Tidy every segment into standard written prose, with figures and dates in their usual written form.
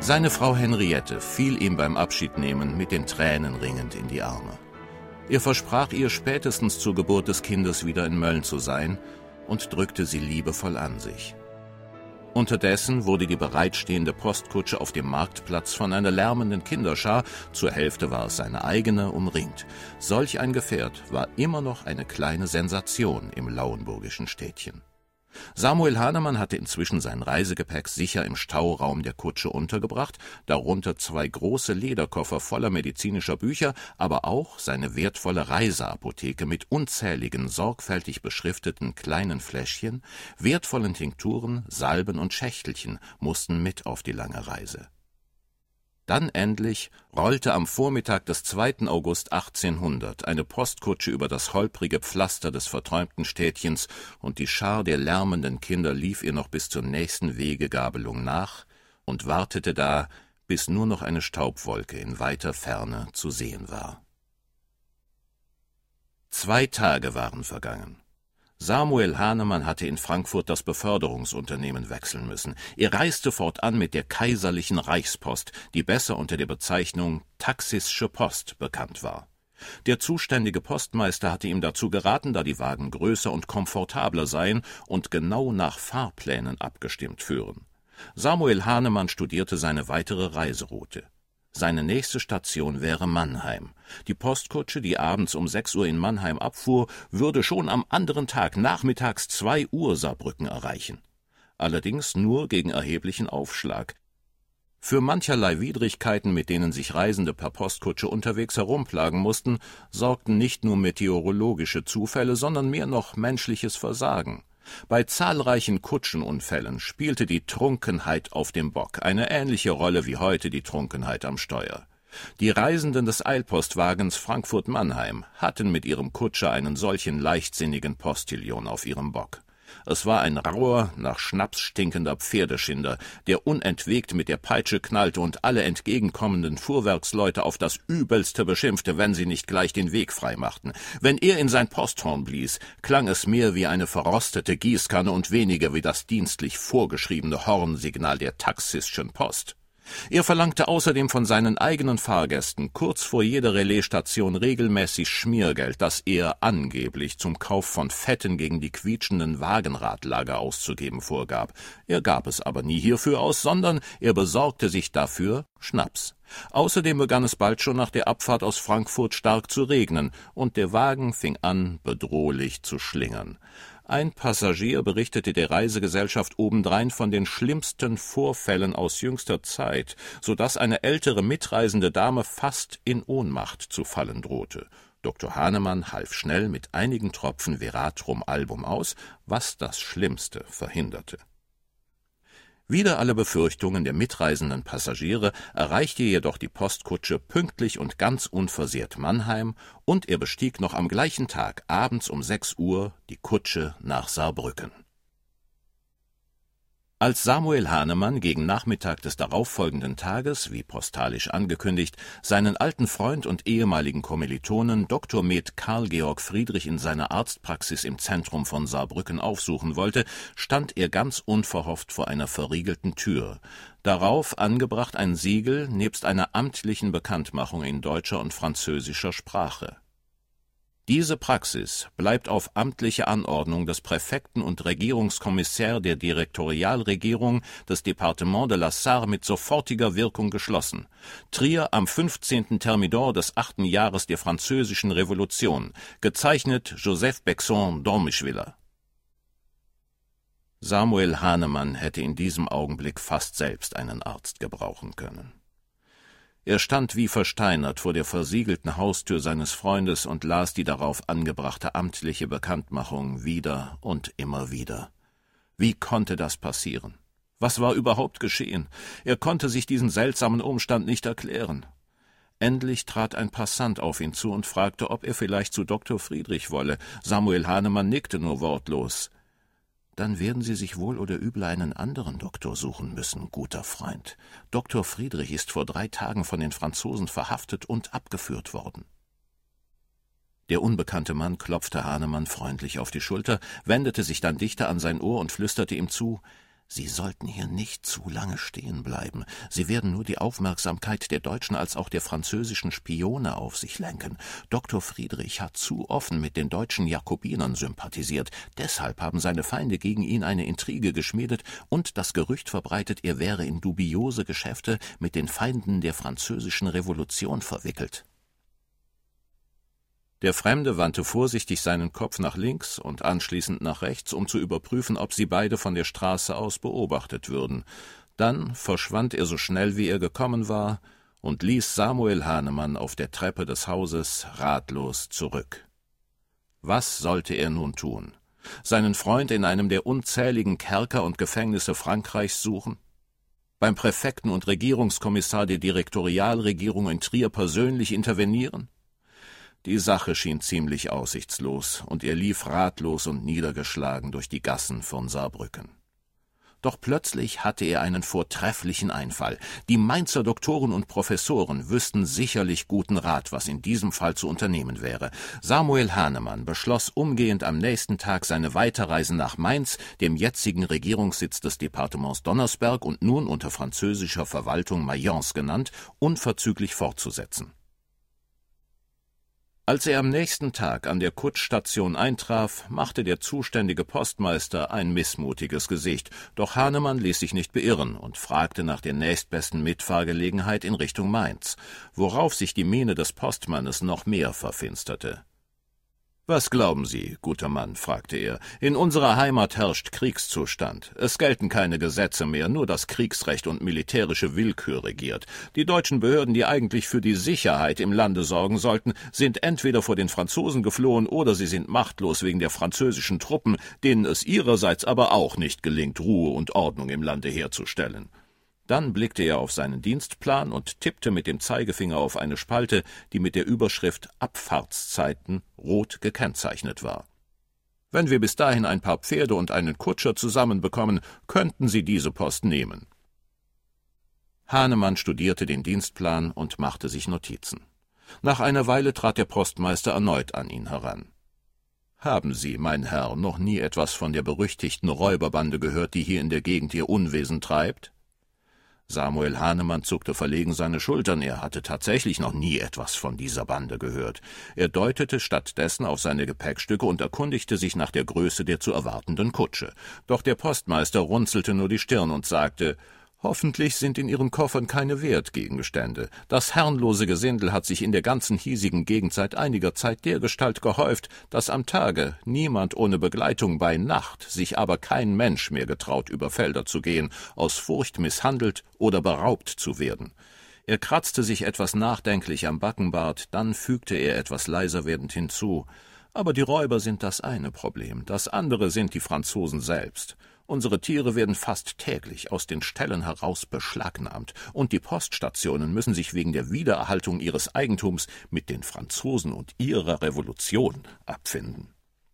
Seine Frau Henriette fiel ihm beim Abschiednehmen mit den Tränen ringend in die Arme. Er versprach ihr, spätestens zur Geburt des Kindes wieder in Mölln zu sein und drückte sie liebevoll an sich. Unterdessen wurde die bereitstehende Postkutsche auf dem Marktplatz von einer lärmenden Kinderschar, zur Hälfte war es seine eigene, umringt. Solch ein Gefährt war immer noch eine kleine Sensation im lauenburgischen Städtchen. Samuel Hahnemann hatte inzwischen sein Reisegepäck sicher im Stauraum der Kutsche untergebracht, darunter 2 große Lederkoffer voller medizinischer Bücher, aber auch seine wertvolle Reiseapotheke mit unzähligen, sorgfältig beschrifteten kleinen Fläschchen, wertvollen Tinkturen, Salben und Schächtelchen mussten mit auf die lange Reise. Dann endlich rollte am Vormittag des 2. August 1800 eine Postkutsche über das holprige Pflaster des verträumten Städtchens, und die Schar der lärmenden Kinder lief ihr noch bis zur nächsten Wegegabelung nach und wartete da, bis nur noch eine Staubwolke in weiter Ferne zu sehen war. 2 Tage waren vergangen. Samuel Hahnemann hatte in Frankfurt das Beförderungsunternehmen wechseln müssen. Er reiste fortan mit der Kaiserlichen Reichspost, die besser unter der Bezeichnung Taxische Post bekannt war. Der zuständige Postmeister hatte ihm dazu geraten, da die Wagen größer und komfortabler seien und genau nach Fahrplänen abgestimmt führen. Samuel Hahnemann studierte seine weitere Reiseroute. Seine nächste Station wäre Mannheim. Die Postkutsche, die abends um 6 Uhr in Mannheim abfuhr, würde schon am anderen Tag nachmittags 2 Uhr Saarbrücken erreichen. Allerdings nur gegen erheblichen Aufschlag. Für mancherlei Widrigkeiten, mit denen sich Reisende per Postkutsche unterwegs herumplagen mussten, sorgten nicht nur meteorologische Zufälle, sondern mehr noch menschliches Versagen. Bei zahlreichen Kutschenunfällen spielte die Trunkenheit auf dem Bock eine ähnliche Rolle wie heute die Trunkenheit am Steuer. Die Reisenden des Eilpostwagens Frankfurt-Mannheim hatten mit ihrem Kutscher einen solchen leichtsinnigen Postillon auf ihrem Bock. Es war ein rauer, nach Schnaps stinkender Pferdeschinder, der unentwegt mit der Peitsche knallte und alle entgegenkommenden Fuhrwerksleute auf das Übelste beschimpfte, wenn sie nicht gleich den Weg freimachten. Wenn er in sein Posthorn blies, klang es mehr wie eine verrostete Gießkanne und weniger wie das dienstlich vorgeschriebene Hornsignal der Taxischen Post. Er verlangte außerdem von seinen eigenen Fahrgästen kurz vor jeder Relaisstation regelmäßig Schmiergeld, das er angeblich zum Kauf von Fetten gegen die quietschenden Wagenradlager auszugeben vorgab. Er gab es aber nie hierfür aus, sondern er besorgte sich dafür Schnaps. Außerdem begann es bald schon nach der Abfahrt aus Frankfurt stark zu regnen, und der Wagen fing an, bedrohlich zu schlingern. Ein Passagier berichtete der Reisegesellschaft obendrein von den schlimmsten Vorfällen aus jüngster Zeit, so dass eine ältere mitreisende Dame fast in Ohnmacht zu fallen drohte. Dr. Hahnemann half schnell mit einigen Tropfen Veratrum Album aus, was das Schlimmste verhinderte. Wider alle Befürchtungen der mitreisenden Passagiere erreichte jedoch die Postkutsche pünktlich und ganz unversehrt Mannheim, und er bestieg noch am gleichen Tag abends um 6 Uhr die Kutsche nach Saarbrücken. Als Samuel Hahnemann gegen Nachmittag des darauffolgenden Tages, wie postalisch angekündigt, seinen alten Freund und ehemaligen Kommilitonen Dr. med. Karl Georg Friedrich in seiner Arztpraxis im Zentrum von Saarbrücken aufsuchen wollte, stand er ganz unverhofft vor einer verriegelten Tür. Darauf angebracht ein Siegel nebst einer amtlichen Bekanntmachung in deutscher und französischer Sprache. Diese Praxis bleibt auf amtliche Anordnung des Präfekten und Regierungskommissaire der Direktorialregierung des Departement de la Sarre mit sofortiger Wirkung geschlossen. Trier am 15. Thermidor des 8. Jahres der Französischen Revolution. Gezeichnet Joseph Bexon d'Ormischwiller. Samuel Hahnemann hätte in diesem Augenblick fast selbst einen Arzt gebrauchen können. Er stand wie versteinert vor der versiegelten Haustür seines Freundes und las die darauf angebrachte amtliche Bekanntmachung wieder und immer wieder. Wie konnte das passieren? Was war überhaupt geschehen? Er konnte sich diesen seltsamen Umstand nicht erklären. Endlich trat ein Passant auf ihn zu und fragte, ob er vielleicht zu Dr. Friedrich wolle. Samuel Hahnemann nickte nur wortlos. »Dann werden Sie sich wohl oder übel einen anderen Doktor suchen müssen, guter Freund. Dr. Friedrich ist vor 3 Tagen von den Franzosen verhaftet und abgeführt worden.« Der unbekannte Mann klopfte Hahnemann freundlich auf die Schulter, wendete sich dann dichter an sein Ohr und flüsterte ihm zu, »Sie sollten hier nicht zu lange stehen bleiben. Sie werden nur die Aufmerksamkeit der deutschen als auch der französischen Spione auf sich lenken. Dr. Friedrich hat zu offen mit den deutschen Jakobinern sympathisiert. Deshalb haben seine Feinde gegen ihn eine Intrige geschmiedet und das Gerücht verbreitet, er wäre in dubiose Geschäfte mit den Feinden der französischen Revolution verwickelt.« Der Fremde wandte vorsichtig seinen Kopf nach links und anschließend nach rechts, um zu überprüfen, ob sie beide von der Straße aus beobachtet würden. Dann verschwand er so schnell, wie er gekommen war, und ließ Samuel Hahnemann auf der Treppe des Hauses ratlos zurück. Was sollte er nun tun? Seinen Freund in einem der unzähligen Kerker und Gefängnisse Frankreichs suchen? Beim Präfekten und Regierungskommissar der Direktorialregierung in Trier persönlich intervenieren? Die Sache schien ziemlich aussichtslos, und er lief ratlos und niedergeschlagen durch die Gassen von Saarbrücken. Doch plötzlich hatte er einen vortrefflichen Einfall. Die Mainzer Doktoren und Professoren wüssten sicherlich guten Rat, was in diesem Fall zu unternehmen wäre. Samuel Hahnemann beschloss umgehend am nächsten Tag seine Weiterreise nach Mainz, dem jetzigen Regierungssitz des Departements Donnersberg und nun unter französischer Verwaltung Mayence genannt, unverzüglich fortzusetzen. Als er am nächsten Tag an der Kutschstation eintraf, machte der zuständige Postmeister ein missmutiges Gesicht, doch Hahnemann ließ sich nicht beirren und fragte nach der nächstbesten Mitfahrgelegenheit in Richtung Mainz, worauf sich die Miene des Postmannes noch mehr verfinsterte. »Was glauben Sie, guter Mann?« fragte er. »In unserer Heimat herrscht Kriegszustand. Es gelten keine Gesetze mehr, nur das Kriegsrecht und militärische Willkür regiert. Die deutschen Behörden, die eigentlich für die Sicherheit im Lande sorgen sollten, sind entweder vor den Franzosen geflohen oder sie sind machtlos wegen der französischen Truppen, denen es ihrerseits aber auch nicht gelingt, Ruhe und Ordnung im Lande herzustellen.« Dann blickte er auf seinen Dienstplan und tippte mit dem Zeigefinger auf eine Spalte, die mit der Überschrift »Abfahrtszeiten« rot gekennzeichnet war. »Wenn wir bis dahin ein paar Pferde und einen Kutscher zusammenbekommen, könnten Sie diese Post nehmen.« Hahnemann studierte den Dienstplan und machte sich Notizen. Nach einer Weile trat der Postmeister erneut an ihn heran. »Haben Sie, mein Herr, noch nie etwas von der berüchtigten Räuberbande gehört, die hier in der Gegend ihr Unwesen treibt?« Samuel Hahnemann zuckte verlegen seine Schultern, er hatte tatsächlich noch nie etwas von dieser Bande gehört. Er deutete stattdessen auf seine Gepäckstücke und erkundigte sich nach der Größe der zu erwartenden Kutsche. Doch der Postmeister runzelte nur die Stirn und sagte: »Hoffentlich sind in Ihren Koffern keine Wertgegenstände. Das herrenlose Gesindel hat sich in der ganzen hiesigen Gegend seit einiger Zeit dergestalt gehäuft, dass am Tage niemand ohne Begleitung bei Nacht, sich aber kein Mensch mehr getraut, über Felder zu gehen, aus Furcht misshandelt oder beraubt zu werden.« Er kratzte sich etwas nachdenklich am Backenbart, dann fügte er etwas leiser werdend hinzu: »Aber die Räuber sind das eine Problem, das andere sind die Franzosen selbst. Unsere Tiere werden fast täglich aus den Ställen heraus beschlagnahmt, und die Poststationen müssen sich wegen der Wiedererhaltung ihres Eigentums mit den Franzosen und ihrer Revolution abfinden.«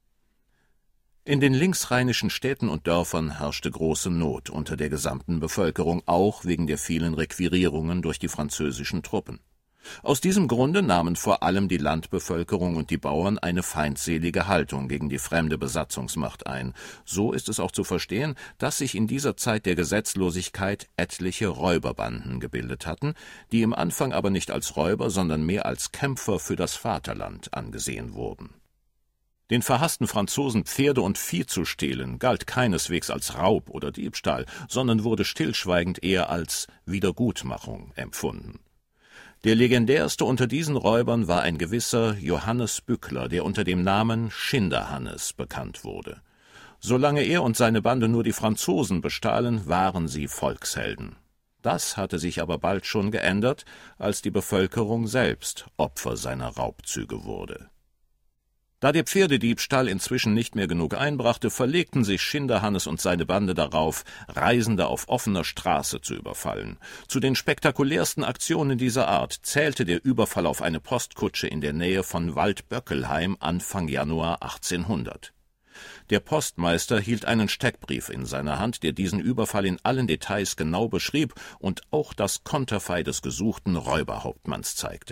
In den linksrheinischen Städten und Dörfern herrschte große Not unter der gesamten Bevölkerung, auch wegen der vielen Requirierungen durch die französischen Truppen. Aus diesem Grunde nahmen vor allem die Landbevölkerung und die Bauern eine feindselige Haltung gegen die fremde Besatzungsmacht ein. So ist es auch zu verstehen, dass sich in dieser Zeit der Gesetzlosigkeit etliche Räuberbanden gebildet hatten, die im Anfang aber nicht als Räuber, sondern mehr als Kämpfer für das Vaterland angesehen wurden. Den verhassten Franzosen Pferde und Vieh zu stehlen, galt keineswegs als Raub oder Diebstahl, sondern wurde stillschweigend eher als Wiedergutmachung empfunden. Der legendärste unter diesen Räubern war ein gewisser Johannes Bückler, der unter dem Namen Schinderhannes bekannt wurde. Solange er und seine Bande nur die Franzosen bestahlen, waren sie Volkshelden. Das hatte sich aber bald schon geändert, als die Bevölkerung selbst Opfer seiner Raubzüge wurde. Da der Pferdediebstahl inzwischen nicht mehr genug einbrachte, verlegten sich Schinderhannes und seine Bande darauf, Reisende auf offener Straße zu überfallen. Zu den spektakulärsten Aktionen dieser Art zählte der Überfall auf eine Postkutsche in der Nähe von Waldböckelheim Anfang Januar 1800. Der Postmeister hielt einen Steckbrief in seiner Hand, der diesen Überfall in allen Details genau beschrieb und auch das Konterfei des gesuchten Räuberhauptmanns zeigte.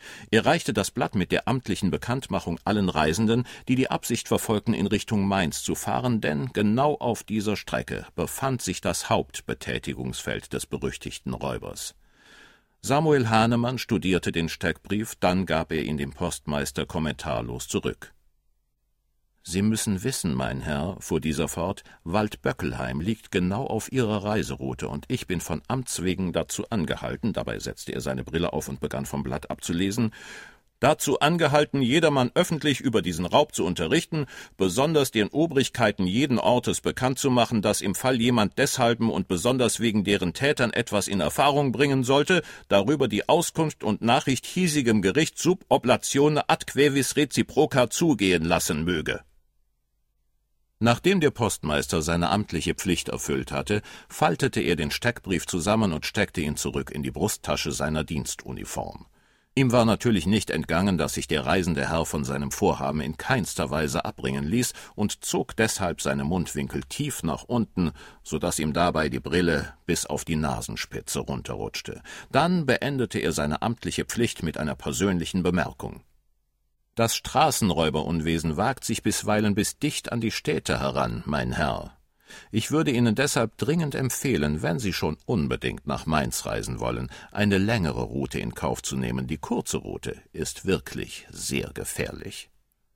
Er reichte das Blatt mit der amtlichen Bekanntmachung allen Reisenden, die die Absicht verfolgten, in Richtung Mainz zu fahren, denn genau auf dieser Strecke befand sich das Hauptbetätigungsfeld des berüchtigten Räubers. Samuel Hahnemann studierte den Steckbrief, dann gab er ihn dem Postmeister kommentarlos zurück. »Sie müssen wissen, mein Herr«, fuhr dieser fort, »Waldböckelheim liegt genau auf Ihrer Reiseroute, und ich bin von Amts wegen dazu angehalten«, dabei setzte er seine Brille auf und begann vom Blatt abzulesen, »dazu angehalten, jedermann öffentlich über diesen Raub zu unterrichten, besonders den Obrigkeiten jeden Ortes bekannt zu machen, dass im Fall jemand deshalben und besonders wegen deren Tätern etwas in Erfahrung bringen sollte, darüber die Auskunft und Nachricht hiesigem Gericht sub oblatione ad quevis reciproca zugehen lassen möge.« Nachdem der Postmeister seine amtliche Pflicht erfüllt hatte, faltete er den Steckbrief zusammen und steckte ihn zurück in die Brusttasche seiner Dienstuniform. Ihm war natürlich nicht entgangen, dass sich der reisende Herr von seinem Vorhaben in keinster Weise abbringen ließ und zog deshalb seine Mundwinkel tief nach unten, so daß ihm dabei die Brille bis auf die Nasenspitze runterrutschte. Dann beendete er seine amtliche Pflicht mit einer persönlichen Bemerkung. »Das Straßenräuberunwesen wagt sich bisweilen bis dicht an die Städte heran, mein Herr. Ich würde Ihnen deshalb dringend empfehlen, wenn Sie schon unbedingt nach Mainz reisen wollen, eine längere Route in Kauf zu nehmen. Die kurze Route ist wirklich sehr gefährlich.«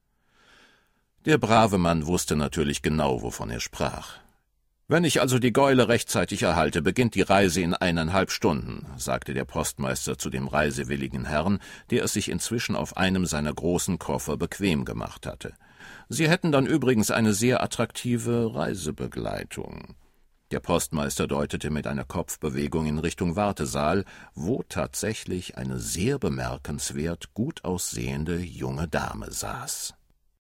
Der brave Mann wusste natürlich genau, wovon er sprach. »Wenn ich also die Gäule rechtzeitig erhalte, beginnt die Reise in 1,5 Stunden«, sagte der Postmeister zu dem reisewilligen Herrn, der es sich inzwischen auf einem seiner großen Koffer bequem gemacht hatte. »Sie hätten dann übrigens eine sehr attraktive Reisebegleitung.« Der Postmeister deutete mit einer Kopfbewegung in Richtung Wartesaal, wo tatsächlich eine sehr bemerkenswert gut aussehende junge Dame saß.